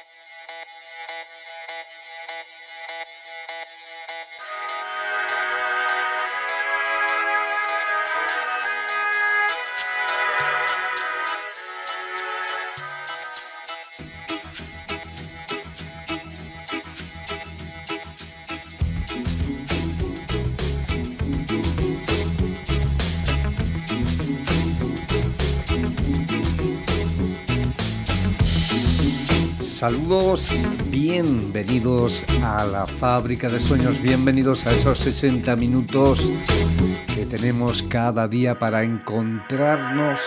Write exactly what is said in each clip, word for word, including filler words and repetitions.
Saludos, bienvenidos a la Fábrica de Sueños, bienvenidos a esos sesenta minutos que tenemos cada día para encontrarnos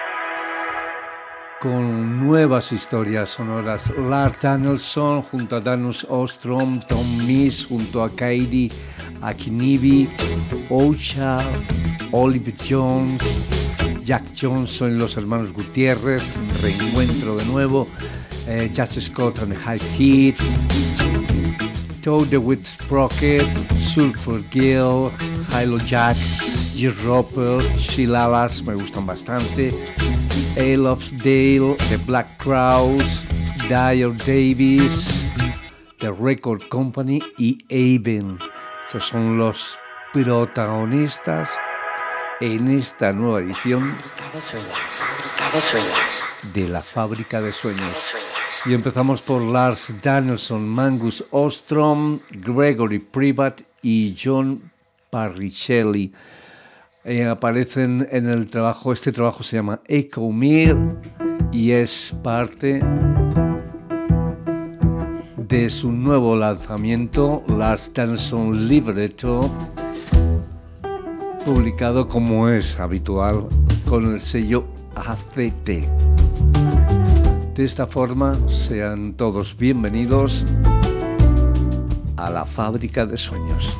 con nuevas historias sonoras. Lars Danielsson junto a Danus Ostrom, Tom Misch junto a Kaidi Akinibi, Ocha, Oliver Jones, Jack Johnson y los hermanos Gutiérrez, un reencuentro de nuevo. Uh, Judge Scott and the High Heat, Toad the Wit Sprocket, Sulphur Gill, Hilo Jack, G. Roper, Shilalas, me gustan bastante, Alops Dale, The Black Crowes, Dyer Davis, The Record Company y Aven. Estos son los protagonistas en esta nueva edición de la Fábrica de Sueños. Y empezamos por Lars Danielsson, Magnus Ostrom, Gregory Privat y John Parricelli. Eh, aparecen en el trabajo, este trabajo se llama Echo Mir y es parte de su nuevo lanzamiento, Lars Danielsson Libretto, publicado como es habitual con el sello A C T. De esta forma, sean todos bienvenidos a la Fábrica de Sueños.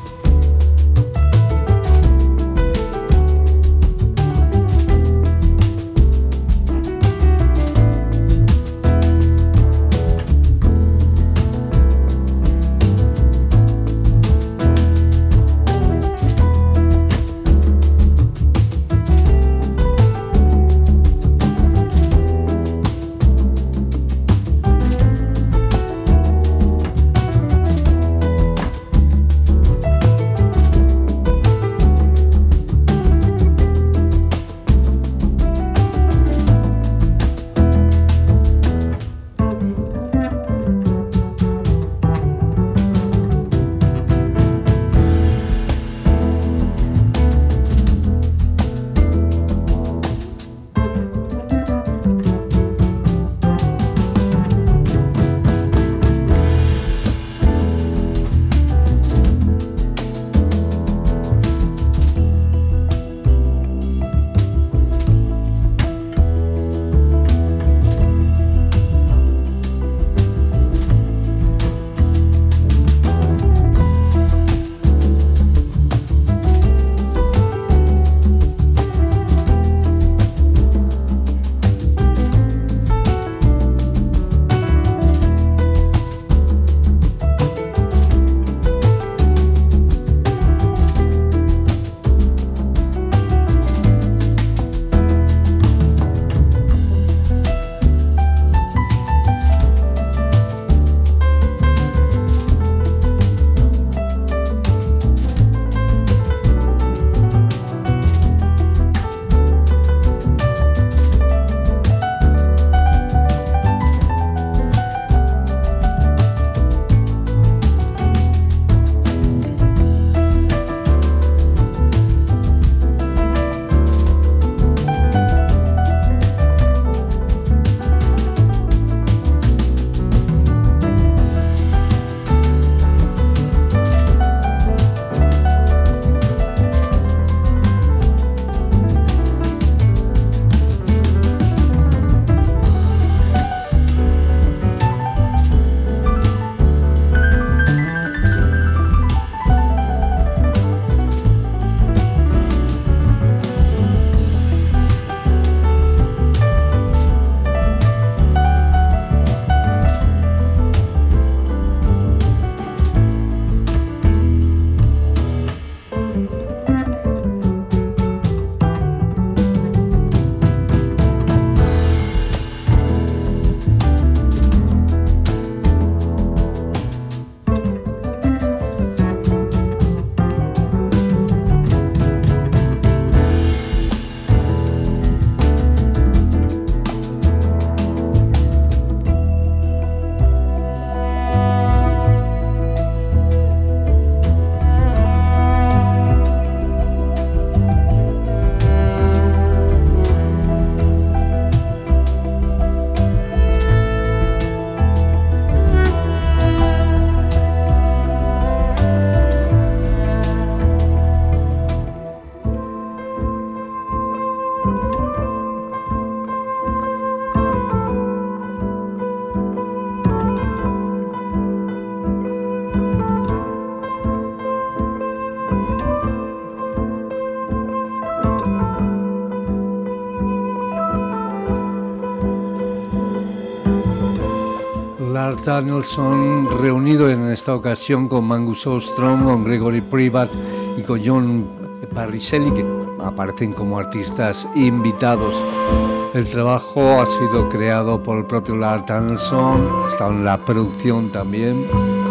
Lars Danielsson, reunido en esta ocasión con Magnus Åström, con Gregory Privat y con John Parricelli, que aparecen como artistas invitados. El trabajo ha sido creado por el propio Lars Danielsson, ha estado en la producción también.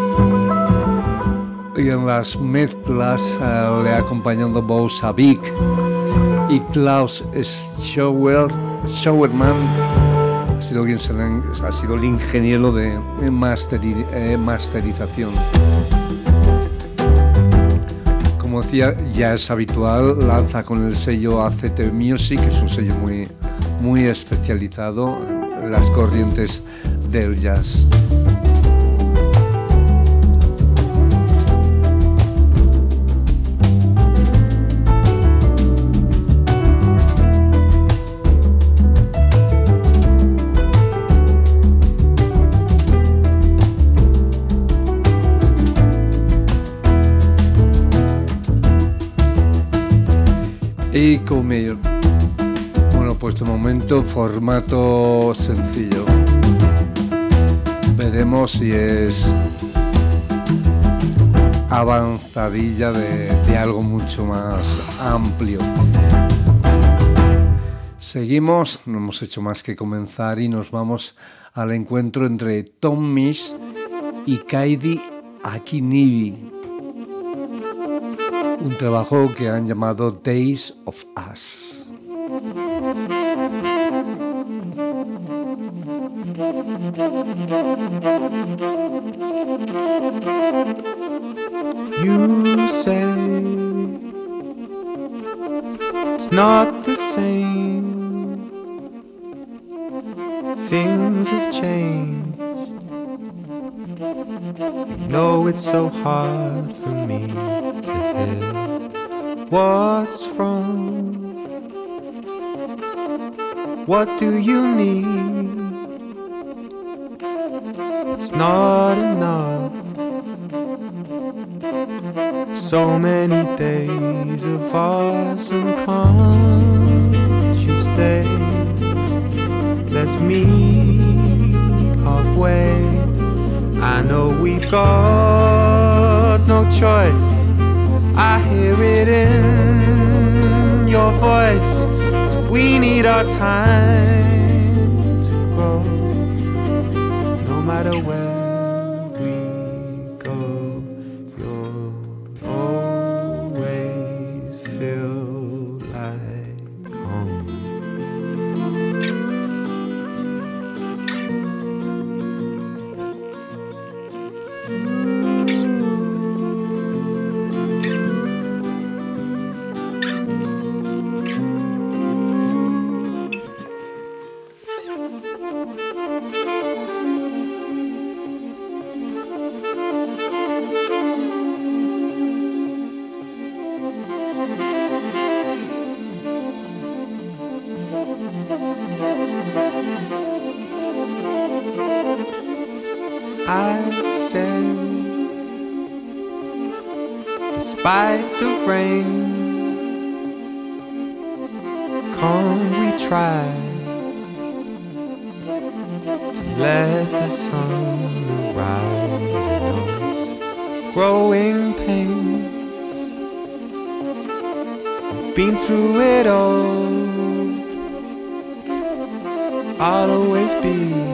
Y en las mezclas uh, le ha acompañado Bo Savik y Klaus Schauer, Schauerman. Ha sido, quien se le, ha sido el ingeniero de masteri, eh, masterización. Como decía, ya es habitual, lanza con el sello A C T Music, que es un sello muy, muy especializado en las corrientes del jazz. Y comer. Bueno, pues de momento formato sencillo. Veremos si es avanzadilla de, de algo mucho más amplio. Seguimos, no hemos hecho más que comenzar y nos vamos al encuentro entre Tom Misch y Kaidi Akinivi. Un trabajo que han llamado Days of Us. You say it's not the same. Things have changed. You know it's so hard for me to hear what's wrong. What do you need? It's not enough. So many days of us, and can't you stay? Let's meet halfway. I know we've got no choice. I hear it in your voice. 'Cause we need our time to grow. No matter where we go, you'll always feel like home. I said, despite the rain, can't we try to let the sun arise in us? Growing pains, we've been through it all. I'll always be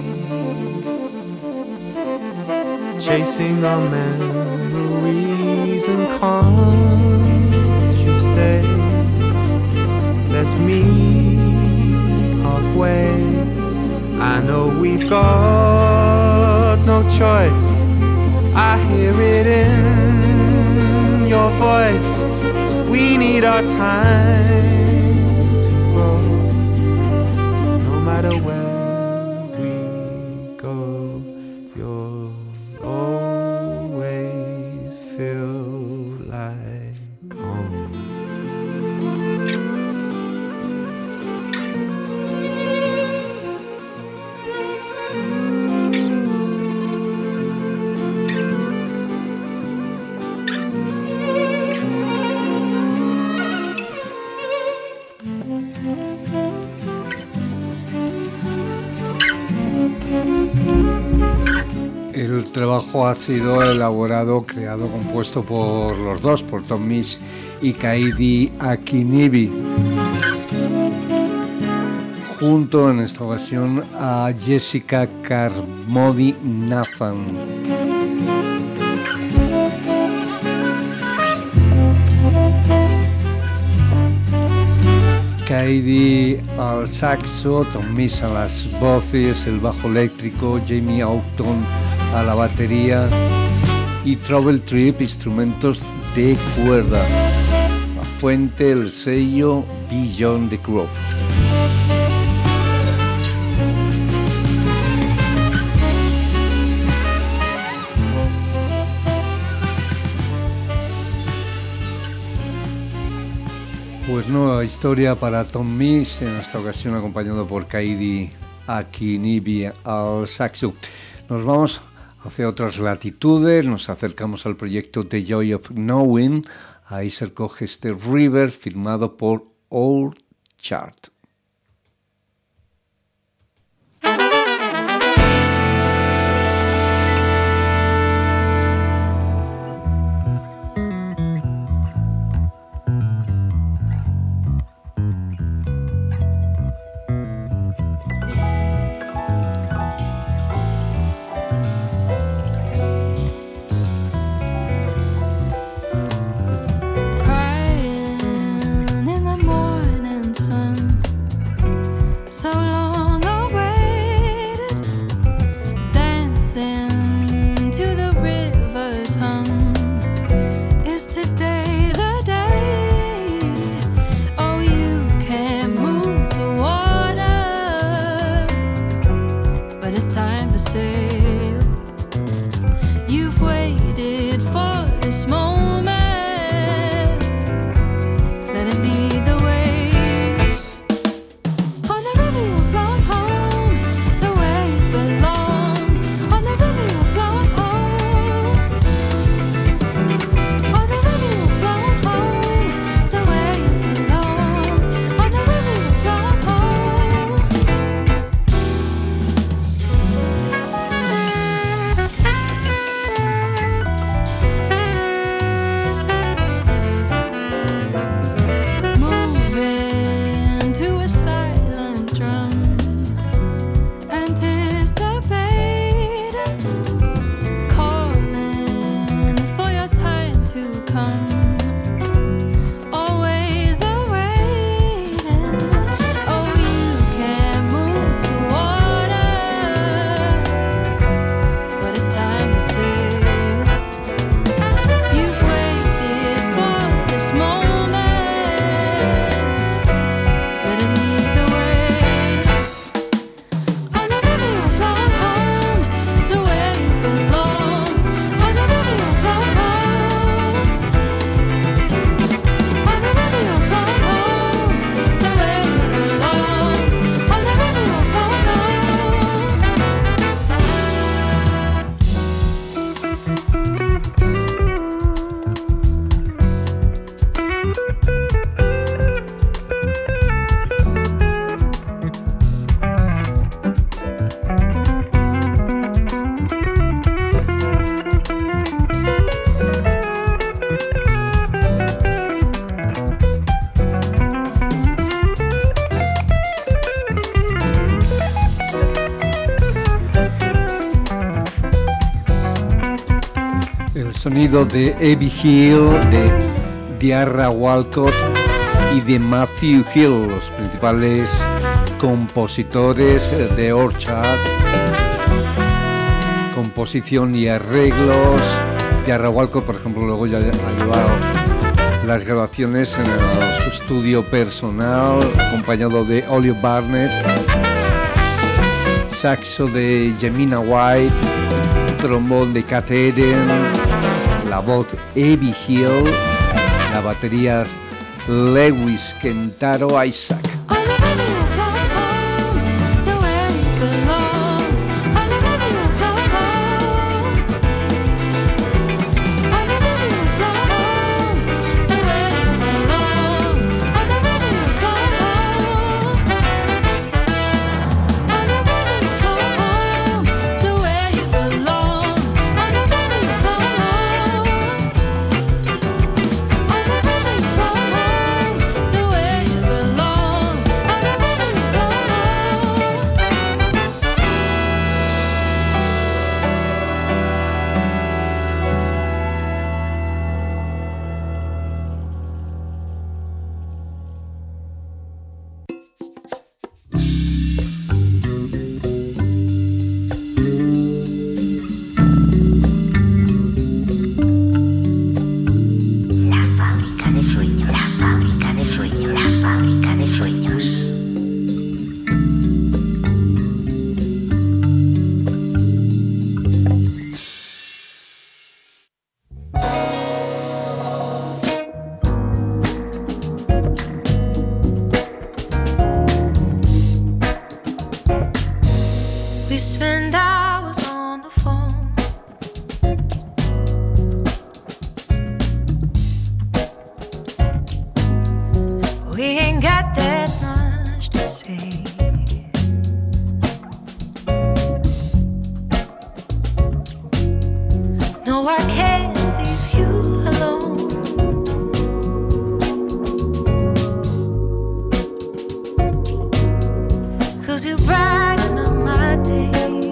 chasing our memories, and can't you stay? Let's meet halfway. I know we've got no choice. I hear it in your voice. 'Cause we need our time to grow. No matter where El trabajo ha sido elaborado, creado, compuesto por los dos, por Tom Misch y Kaidi Akinibi, junto en esta ocasión a Jessica Carmody Nathan. Kaidi al saxo, Tom Misch a las voces, el bajo eléctrico, Jamie Houghton a la batería y Trouble Trip, instrumentos de cuerda. La fuente, el sello Beyond the Grove. Pues nueva historia para Tom Misch, en esta ocasión acompañado por Kaidi Akinibi al saxo. Nos vamos hacia otras latitudes, nos acercamos al proyecto The Joy of Knowing. Ahí se recoge este River, firmado por Old Chart. Sonido de Abby Hill, de Diarra Walcott y de Matthew Hill, los principales compositores de Orchard. Composición y arreglos. Diarra Walcott, por ejemplo, luego ya ha llevado las grabaciones en el, su estudio personal, acompañado de Oliver Barnett. Saxo de Jemina White, trombón de Cat Eden, la voz Abby Hill, la batería Lewis Kentaro Isaac. Belong. no, I can't leave you alone. Cause you're brightening up my day.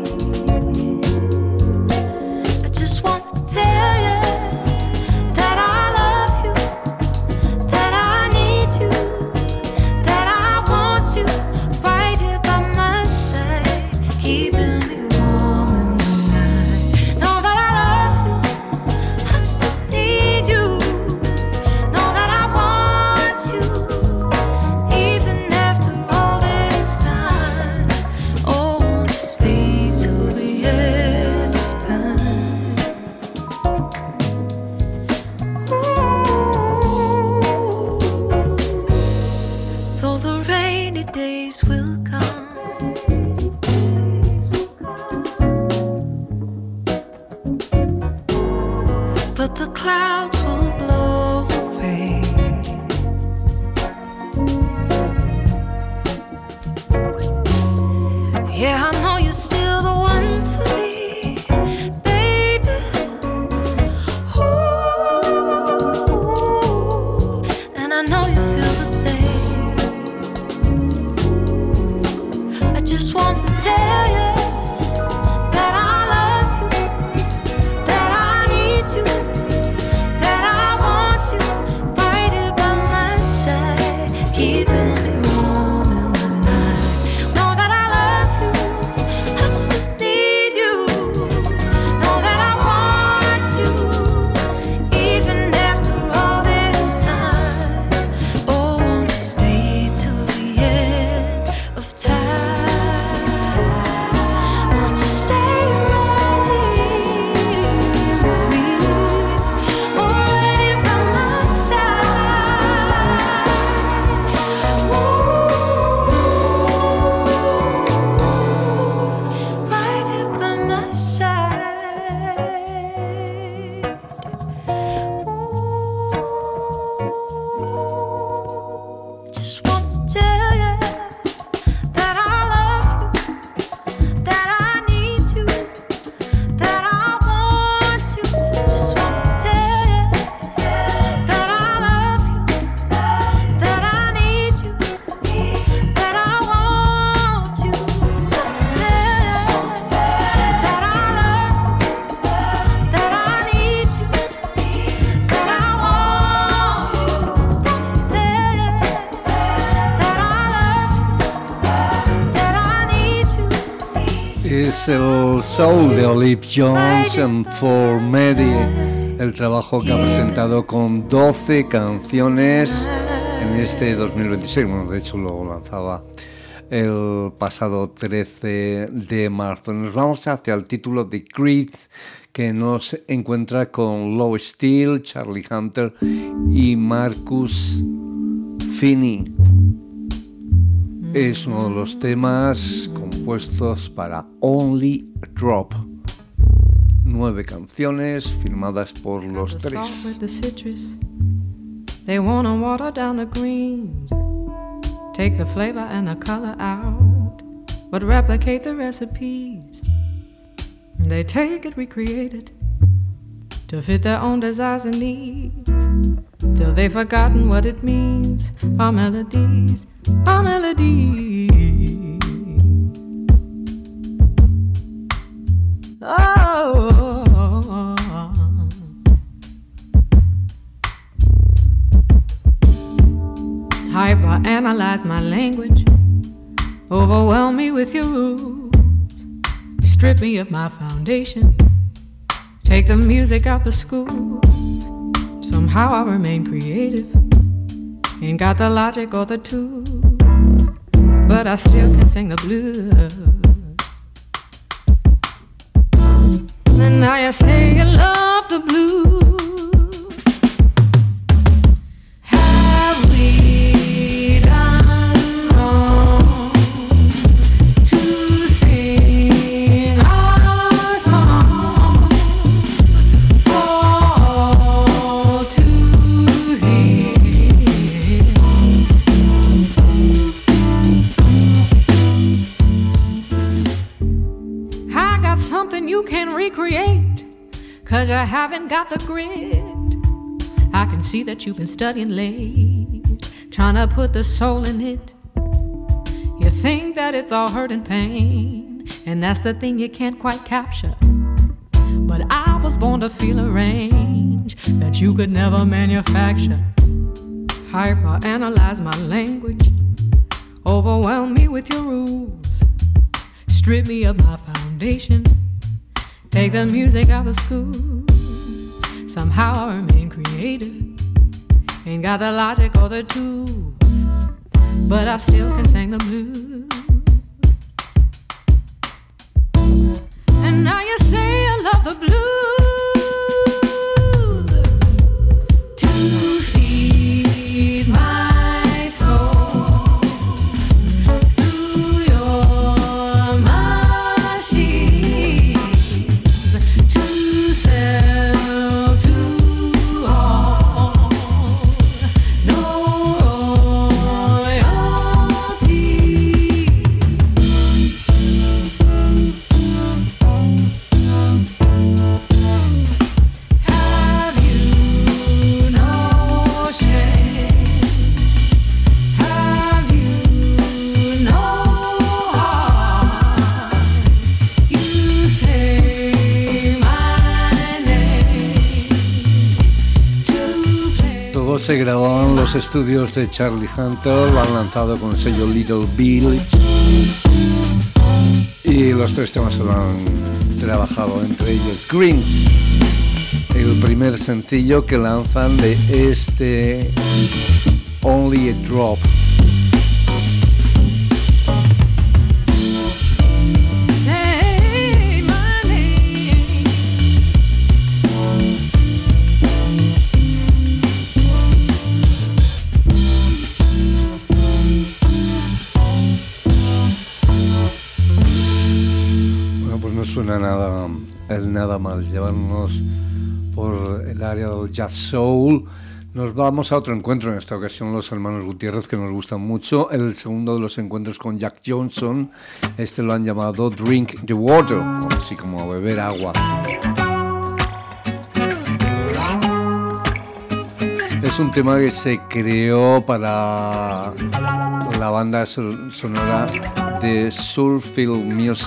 I just wanted to tell you that I love you, that I need you, that I want you right here by my side, keeping me warm in the night. Know that I love you, I still need you. Know that I want you, even after all this time. Oh, won't you stay till the end of time? Ooh, though the rainy days will come, but the clouds will blow away. Yeah, I know you're still the one for me, baby. Ooh, and I know you feel the same. I just want to tell you that I love you, that I need you, that I want you right here by my side, keeping me warm in the night. Know that I love you, I still need you. Know that I want you, even after all this time. Oh, won't you stay till the end of time? Won't you stay right here with me, already by my side? Ooh, right here by my side. Ooh, just want to tell you that I love you, that I need you, that I want you. Just want to tell you that I love you, that I need you, that I want you. Want to tell you that I love you, that I need you, that I want you. Want to tell you that I love you, that I need you. Es el soul de Olive Jones and For Medi, el trabajo que ha presentado con doce canciones en este dos mil veintiséis. Bueno, de hecho lo lanzaba el pasado trece de marzo. Nos vamos hacia el título de Creed, que nos encuentra con Low Steel, Charlie Hunter y Marcus Finney. Es uno de los temas compuestos para Only a Drop. Nueve canciones firmadas por los The salt tres. with the citrus. They wanna water down the greens, take the flavor and the color out, but replicate the recipes. They take it, recreate it, to fit their own desires and needs, till they've forgotten what it means. Our melodies, our melodies. Oh, hyper-analyze my language, overwhelm me with your rules, strip me of my foundation, take the music out the schools. Somehow I remain creative, ain't got the logic or the tools, but I still can sing the blues. And now you say you love the blues. Have we done wrong to sing our song for all to hear? I got something you can recreate, 'cause you haven't got the grit. I can see that you've been studying late, trying to put the soul in it. You think that it's all hurt and pain, and that's the thing you can't quite capture. But I was born to feel a range that you could never manufacture. Hyper-analyze my language, overwhelm me with your rules, strip me of my foundation, take the music out of schools. Somehow I remain creative, ain't got the logic or the tools, but I still can sing the blues. And now you say you love the blues. To feed my soul through your machines, to sell to all, no royalties. Have you no shame? Have you no heart? You say my name to play. Todo se grabó en los estudios de Charlie Hunter, lo han lanzado con el sello Little Village y los tres temas se lo han trabajado, entre ellos Greens, el primer sencillo que lanzan de este Only a Drop. Say my name. Bueno, pues no suena nada, el nada mal llevarnos por el área del jazz soul. Nos vamos a otro encuentro, en esta ocasión los hermanos Gutiérrez, que nos gustan mucho. El segundo de los encuentros con Jack Johnson. Este lo han llamado Drink the Water, así como beber agua. Es un tema que se creó para la banda sonora de Soulfield Music.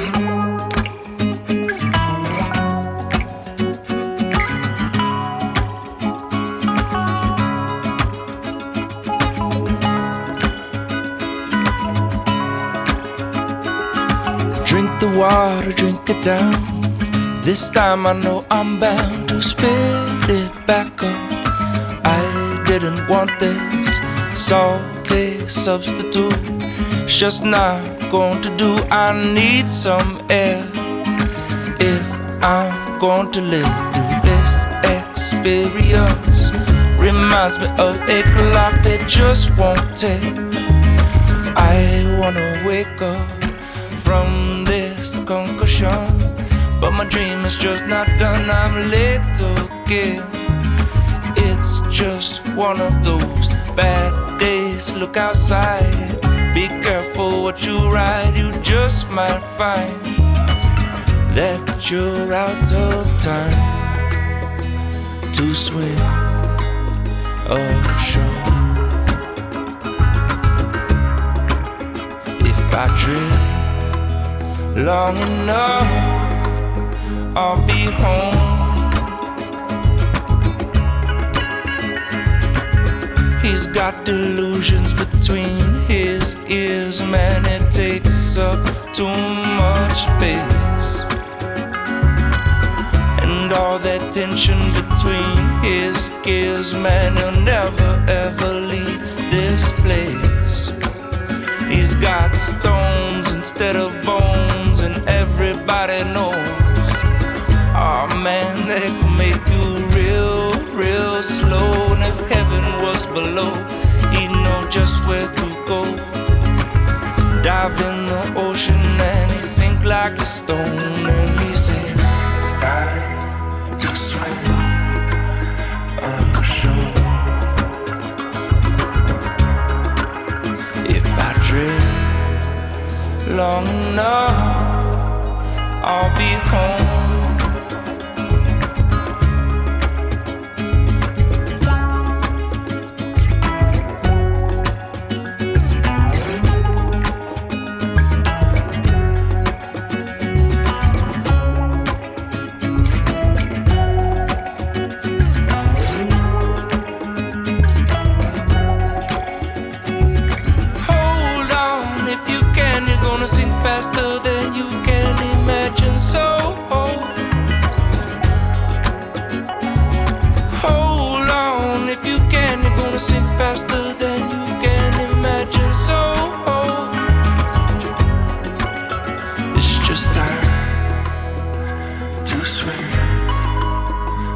Drink the water, drink it down. This time I know I'm bound to spit it back up. I didn't want this salty substitute. It's just not going to do. I need some air if I'm going to live through this experience. Reminds me of a clock that just won't tick. I wanna wake up from this concussion, but my dream is just not done. I'm late again. It's just one of those bad days. Look outside, be careful what you ride. You just might find that you're out of time to swim ashore. If I drift long enough, I'll be home. He's got delusions between his ears, man, it takes up too much space. And all that tension between his gears, man, he'll never ever leave this place. He's got stones instead of bones, and everybody knows, oh man, they can make you real, real slow. And if heaven was below, he'd know just where to go. Dive in the ocean and he sink like a stone. And he says, it's time to swim ashore. If I drift long enough, I'll be home.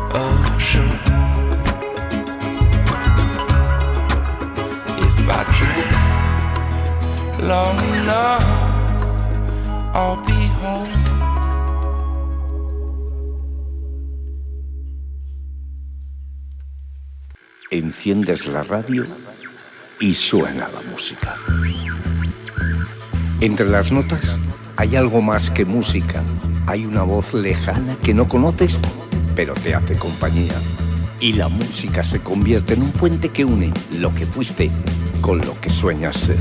Oh, sure. If I drink long enough, I'll be home. Enciendes la radio y suena la música. Entre las notas hay algo más que música. Hay una voz lejana que no conoces, pero te hace compañía. Y la música se convierte en un puente que une lo que fuiste con lo que sueñas ser.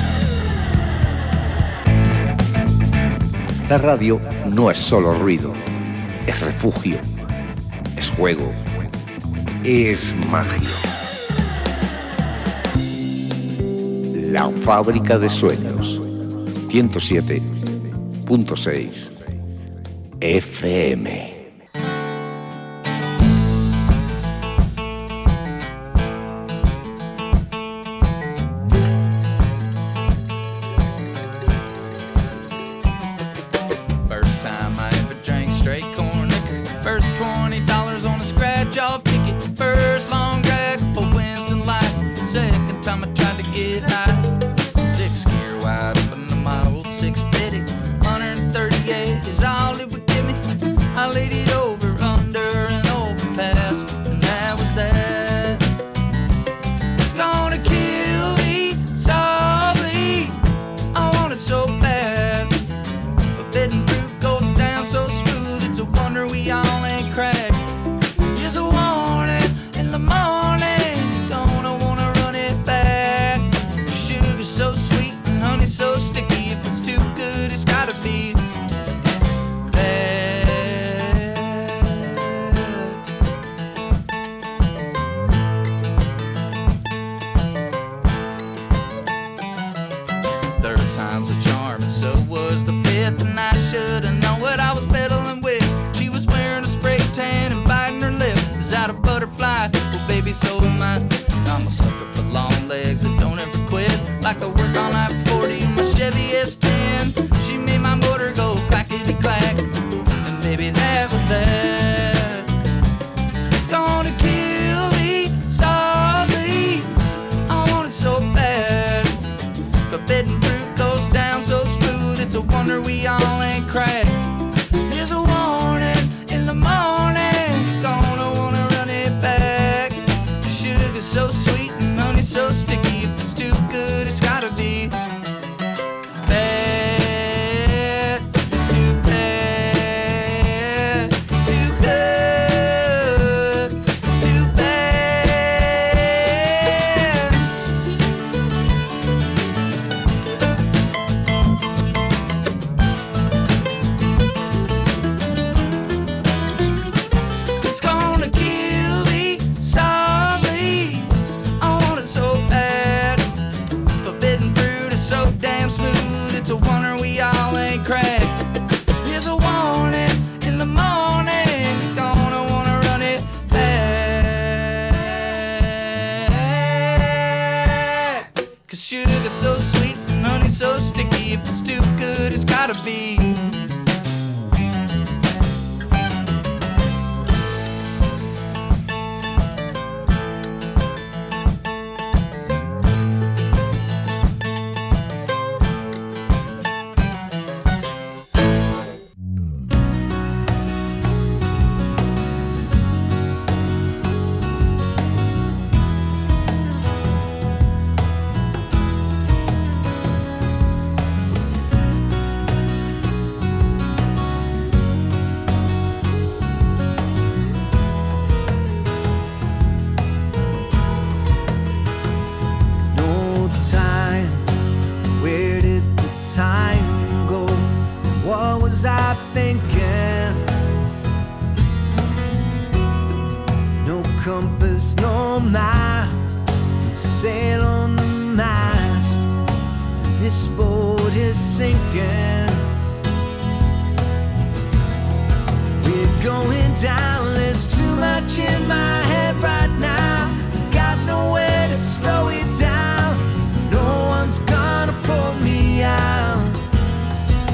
La radio no es solo ruido, es refugio, es juego, es magia. La fábrica de sueños, ciento siete punto seis F M.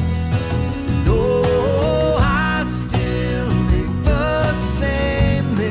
Same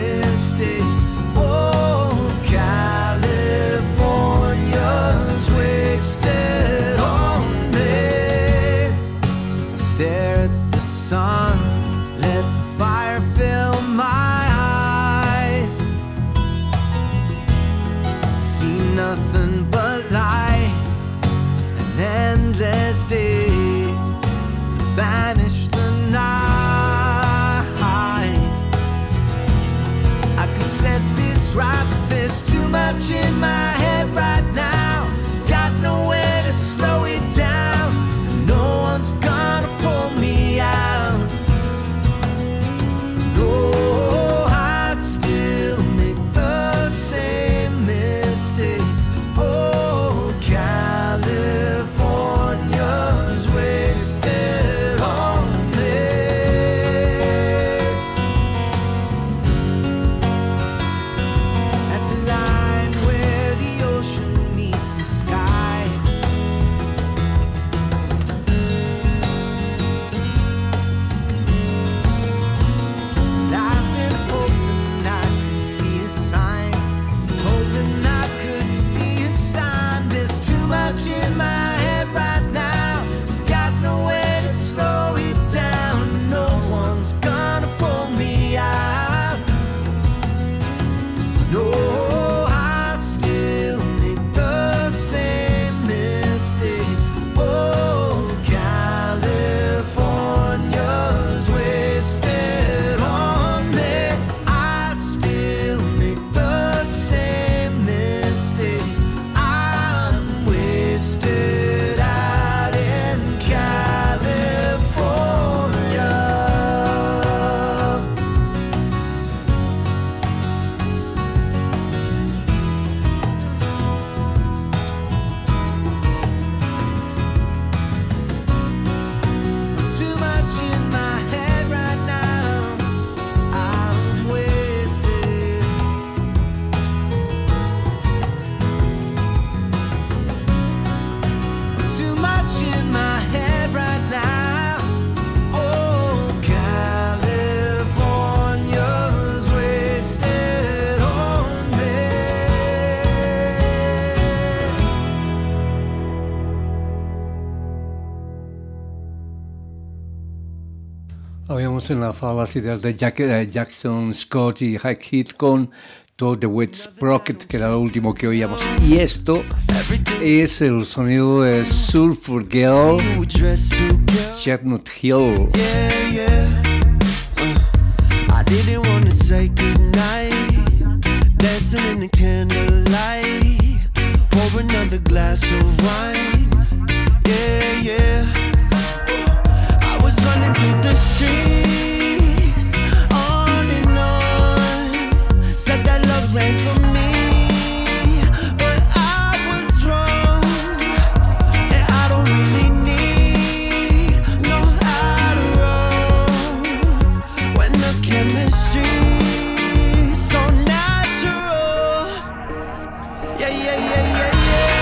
en la fala de Jack, eh, Jackson Scott y Hack Hit con To The Wet Sprocket, que era lo último que oíamos. Y esto es el sonido de Sulphur Girl, Chestnut Hill. Yeah, yeah. Uh, I didn't want to say goodnight, dancing in the candlelight, pour another glass of wine. Yeah, yeah. I was running through the streets, on and on, said that love ain't for me, but I was wrong, and I don't really need no Adderall when the chemistry's so natural. Yeah, yeah, yeah, yeah.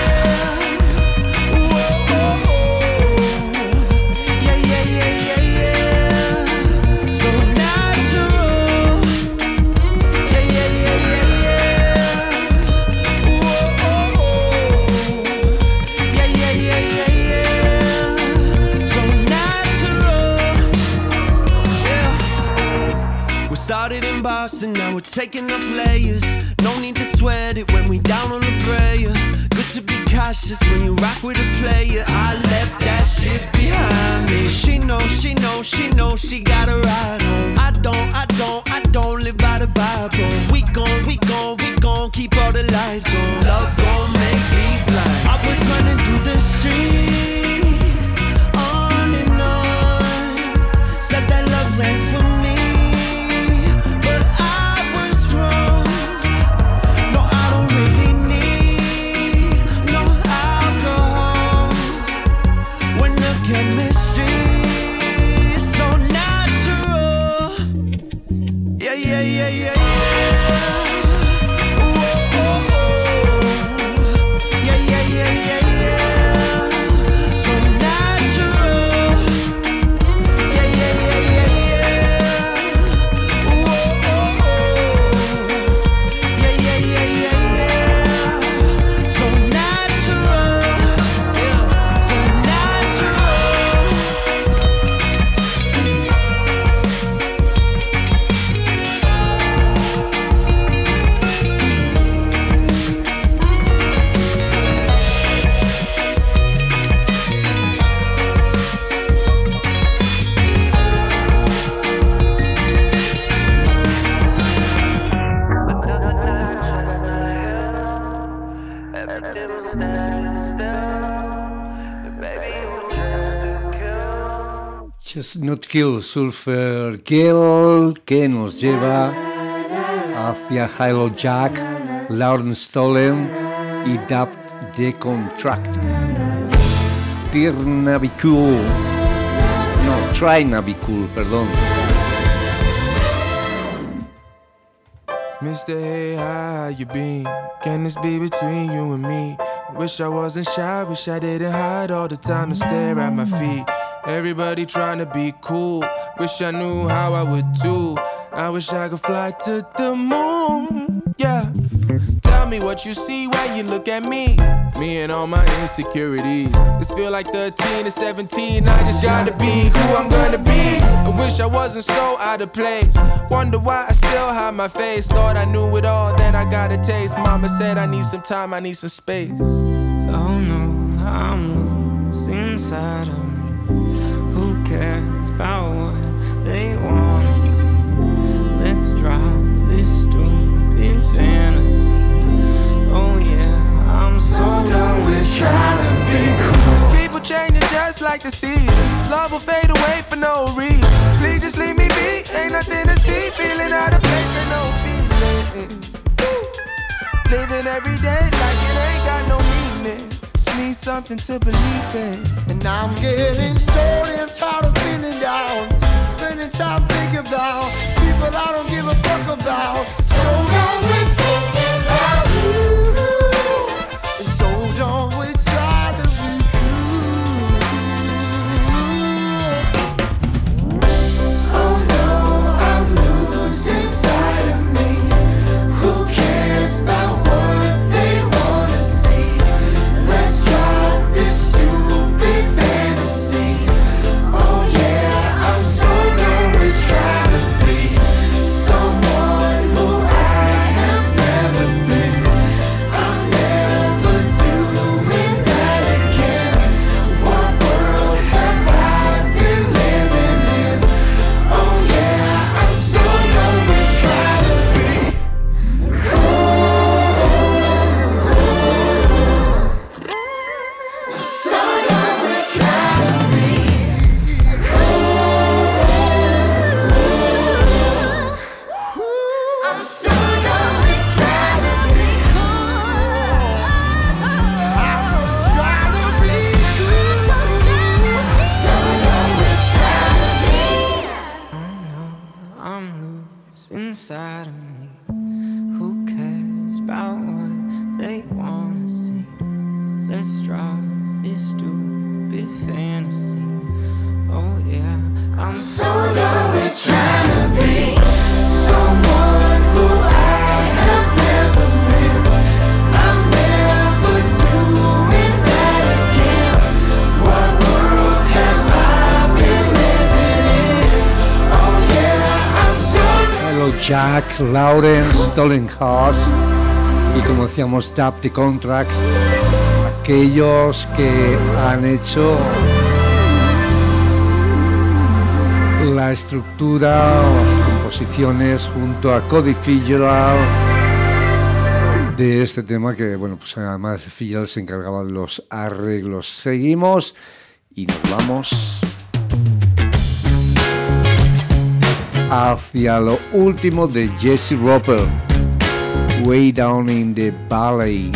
Started in Boston, now we're taking off layers. No need to sweat it when we down on the prayer. Good to be cautious when you rock with a player. I left that shit behind me. She knows, she knows, she knows she got a ride home. I don't, I don't, I don't live by the Bible. We gon', we gon', we gon' keep all the lights on. Love gon' make me blind. I was running through the streets, on and on, said that love ain't for me. Chemistry is so natural. Yeah, yeah, yeah, yeah, yeah. Ooh, ooh, ooh. Yeah, yeah, yeah, yeah, yeah. So natural. Yeah, yeah, yeah, yeah, yeah. Ooh, ooh, ooh. Yeah, yeah, yeah, yeah, yeah. So natural. Yeah, so natural. Chestnut Hill, Sulphur Girl, que nos lleva hacia Hilo Jack, Lauren Stolen y Dub The Contract. Tirnabicool, no, Trinabicool, perdón. It's Mister Hey, how you been? Can this be between you and me? Wish I wasn't shy, wish I didn't hide all the time and stare at my feet. Everybody trying to be cool, wish I knew how I would do. I wish I could fly to the moon, yeah. Tell me what you see when you look at me. Me and all my insecurities. This feel like thirteen to seventeen, I just gotta be who I'm gonna be. I wish I wasn't so out of place. Wonder why I still hide my face. Thought I knew it all, then I got a taste. Mama said I need some time, I need some space. Oh no, I'm loose inside of me. Who cares about what they wanna see? Let's drop this stupid fantasy. Oh yeah, I'm so done with trying to be cool. People changing just like the seasons. Love will fade away for no reason. Please just leave me be, ain't nothing to see. Feeling out of place and no feeling. Living every day like it ain't got no meaning. Just need something to believe in. And I'm getting so damn tired of feeling down. Spending time thinking about people I don't give a fuck about. So done with thinking about you. So done with trying to be cool. Oh no, I'm losing sight of me. Who cares about what they wanna see? Let's drop this stupid fantasy. Oh yeah, I'm so done with trying. what's inside of me. Who cares about what they wanna see? Let's drop this stupid fantasy. Oh yeah, I'm so done with trying to be someone who I have never been. I'm never doing that again. What world have I been living in? Oh yeah, I'm so. Hello Jack, Lawrence, Stolen Heart y como decíamos Tap the Contract, aquellos que han hecho la estructura o las composiciones junto a Cody Fitzgerald de este tema que, bueno, pues además Fitzgerald se encargaba de los arreglos. Seguimos y nos vamos hacia lo último de Jesse Roper, Way Down in the Valley.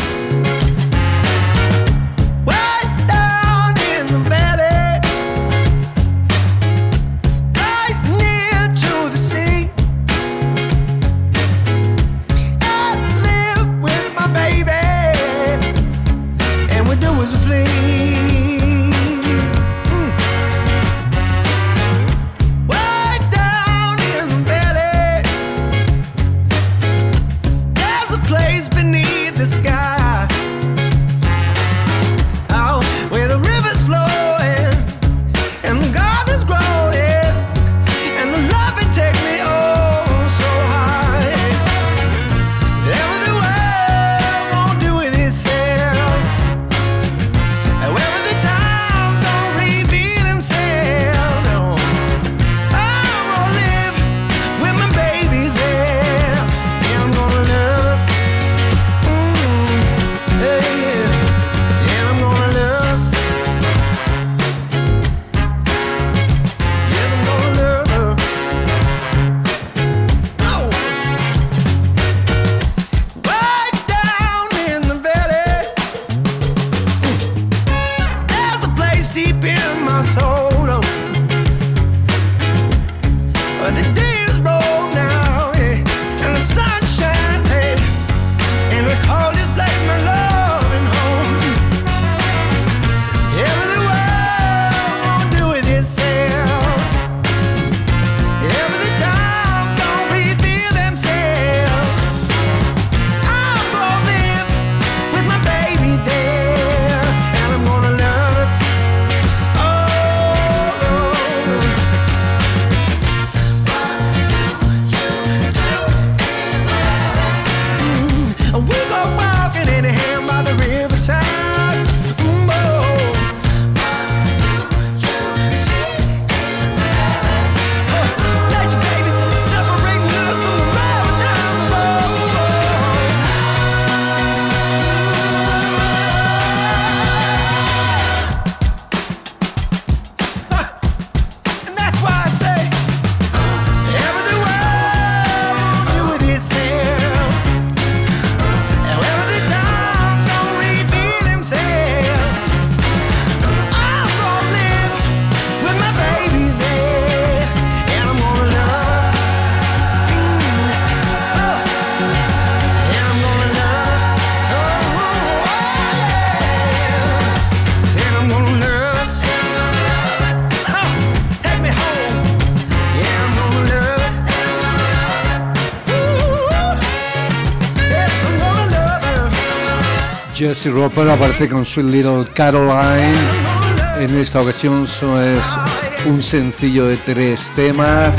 Jesse Roper aparte con Sweet Little Caroline. En esta ocasión eso es un sencillo de tres temas.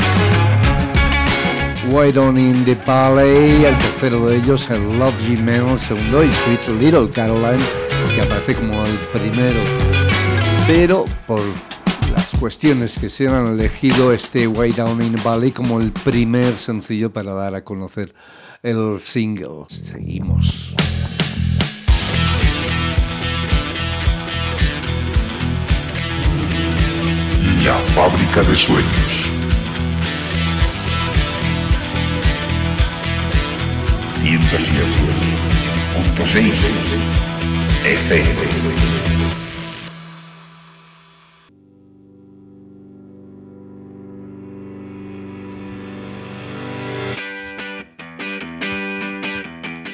Way Down in the Valley, el tercero de ellos, el Love You Man, el segundo, y Sweet Little Caroline, que aparece como el primero. Pero por las cuestiones que se han elegido este Way Down in the Valley como el primer sencillo para dar a conocer el single. Seguimos. La fábrica de sueños. ciento siete punto seis F M.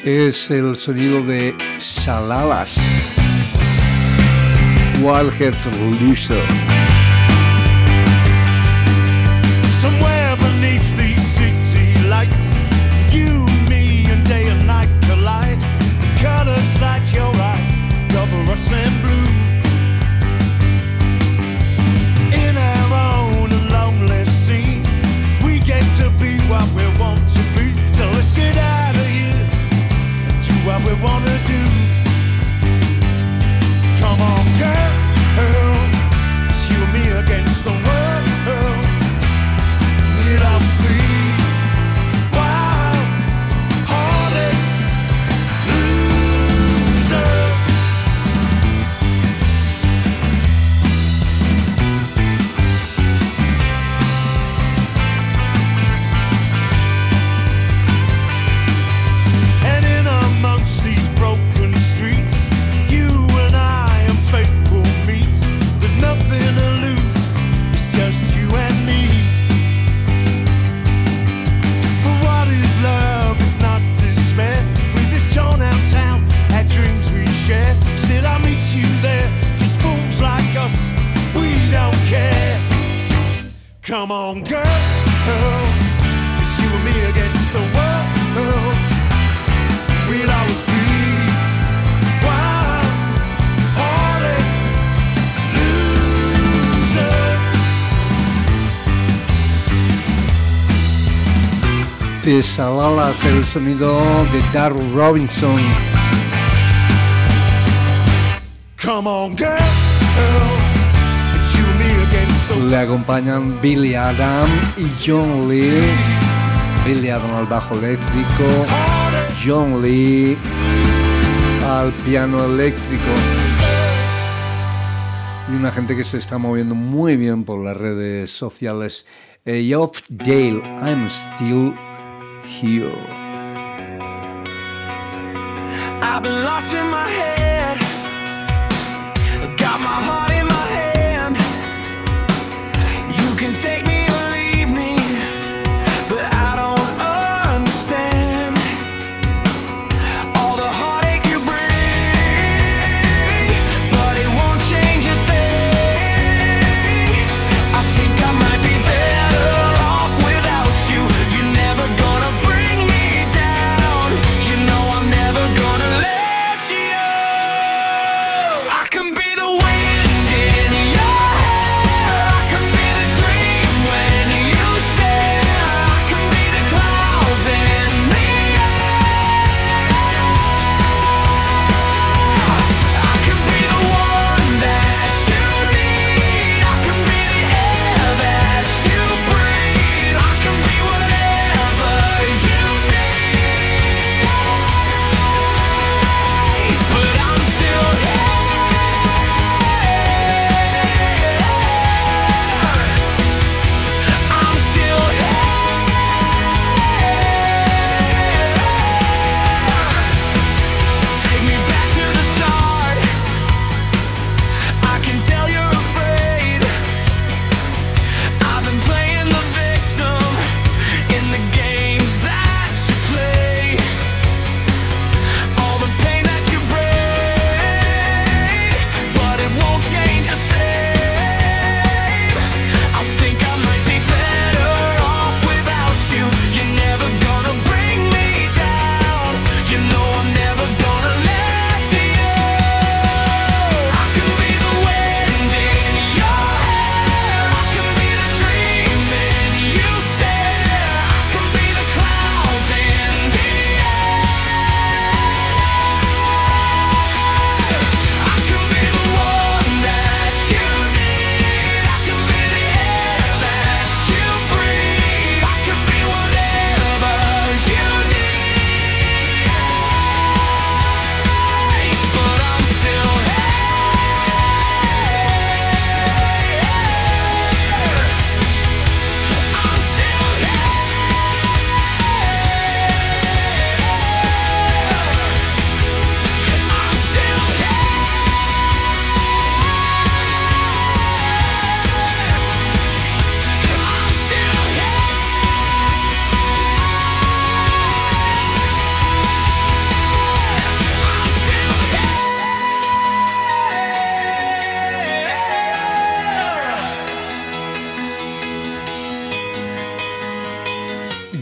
Es el sonido de Shalalas, Walter Luso. Somewhere beneath these city lights, you, me, and day and night collide. The colors that your eyes cover us in blue. In our own and lonely scene, we get to be what we want to be. So let's get out of here and do what we want to do. Come on, girl, it's you and me against the world. We'll all be wild, hearted losers. And in amongst these broken streets, you and I and fate will meet, with nothing to lose, it's just you and me. For what is love if not despair? With this torn out town, our dreams we share. Still I meet you there, 'cause fools like us, we don't care. Come on, girl, it's you and me against the world. We'll always be wild, hearted losers. De Shalalas, el sonido de Darryl Robinson. Come on, girl, it's you and me against the Le acompañan Billy Adam y John Lee. Billy Adam al bajo eléctrico, John Lee al piano eléctrico. Y una gente que se está moviendo muy bien por las redes sociales. Geoff Dale, I'm Still Here. I've been lost in my head, got my heart in my hand. You can take me or leave me, but I don't understand all the heartache you bring, but it won't change a thing. I think I might be better off without you. You're never gonna bring me down. You know I'm never gonna let you. I can be the wind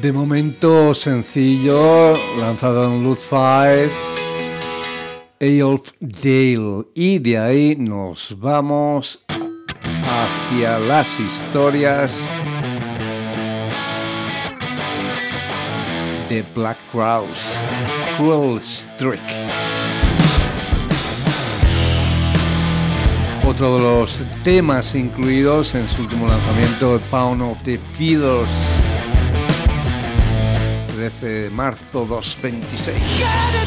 De momento sencillo, lanzado en Loot Five, Eyolf Dale, y de ahí nos vamos hacia las historias de Black Crowes, Cruel Streak. Otro de los temas incluidos en su último lanzamiento, The Pound of the Feathers, trece de marzo dos mil veintiséis.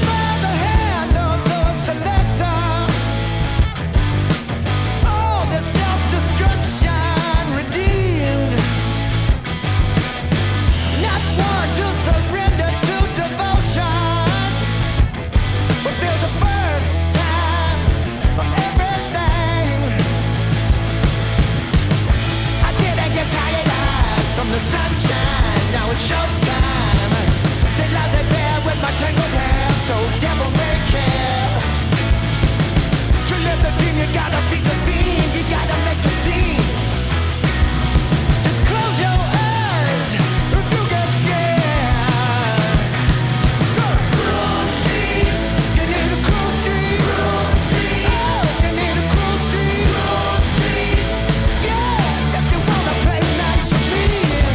The sunshine, now it's showtime. Sit like a bear with my tangled hair, so devil may care. To live the dream, you gotta feed the fiend, you gotta make the scene. Just close your eyes if you get scared. Cruel Streak, you need a cruel streak. Cruel Streak, oh, you need a cruel streak. Cruel Streak, yeah, if you wanna play nice with me.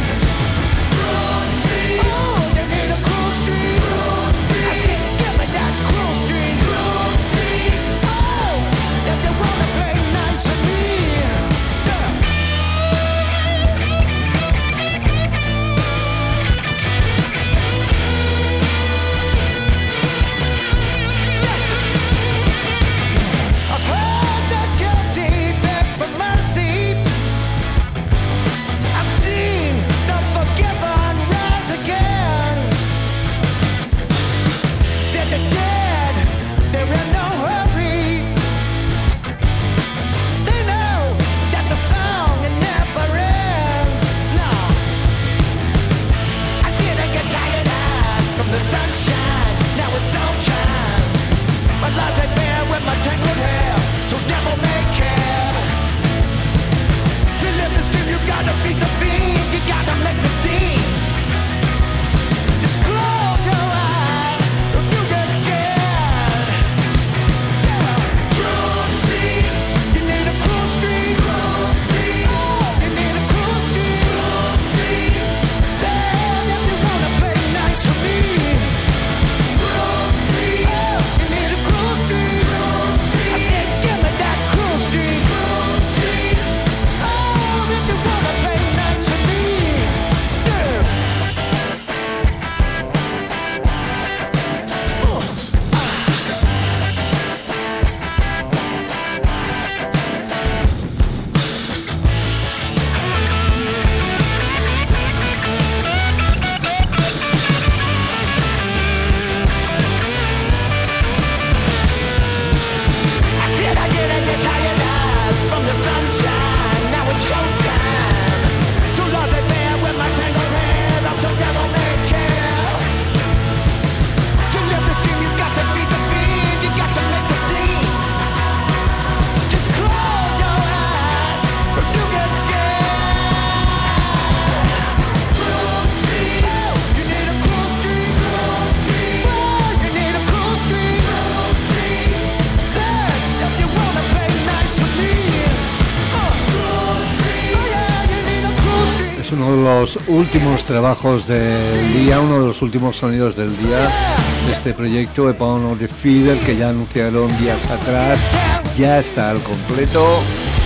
Uno de los últimos trabajos del día, uno de los últimos sonidos del día de este proyecto de Pound of the Feather, que ya anunciaron días atrás, ya está al completo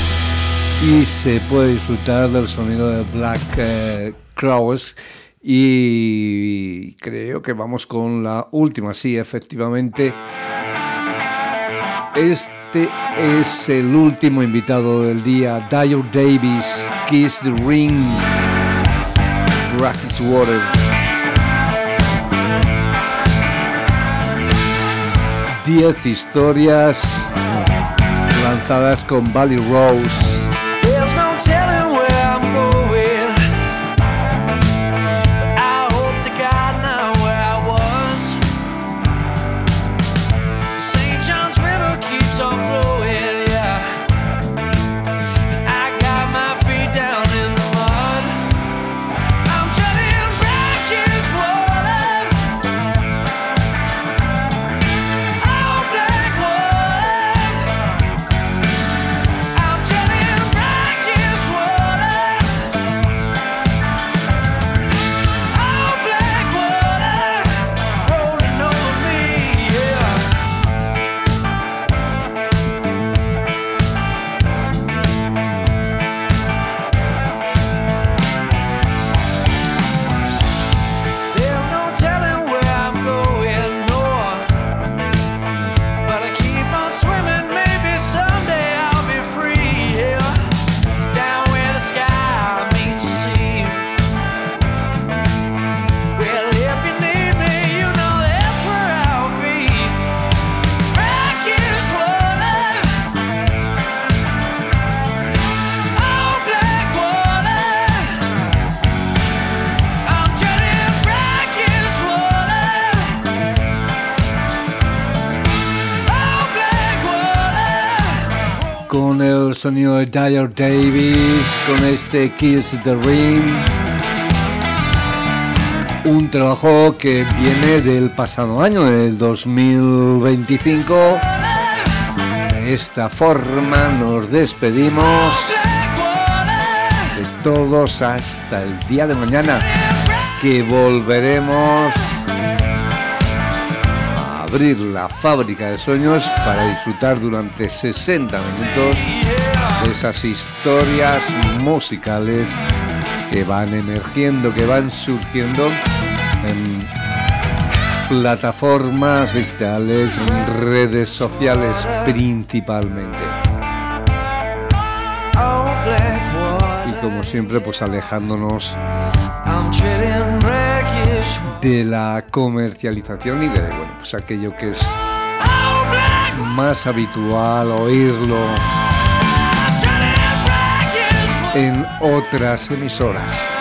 y se puede disfrutar del sonido de Black eh, Crowes. Y creo que vamos con la última, sí, efectivamente. Este es el último invitado del día, Dio Davis, Kiss the Ring, Brackish Water. Diez historias lanzadas con Valley Rose. There's no telling where I'm going, but I hope to God now where I was. The Saint John's River keeps on flowing, yeah, and I got my feet down in the mud. I'm turning back in sonido de Dyer Davis con este Kiss the Ring. Un trabajo que viene del pasado año, del dos mil veinticinco. De esta forma nos despedimos de todos hasta el día de mañana, que volveremos a abrir la fábrica de sueños para disfrutar durante sesenta minutos de esas historias musicales que van emergiendo, que van surgiendo en plataformas digitales, en redes sociales principalmente. Y como siempre, pues alejándonos de la comercialización y de, bueno, pues aquello que es más habitual oírlo en otras emisoras.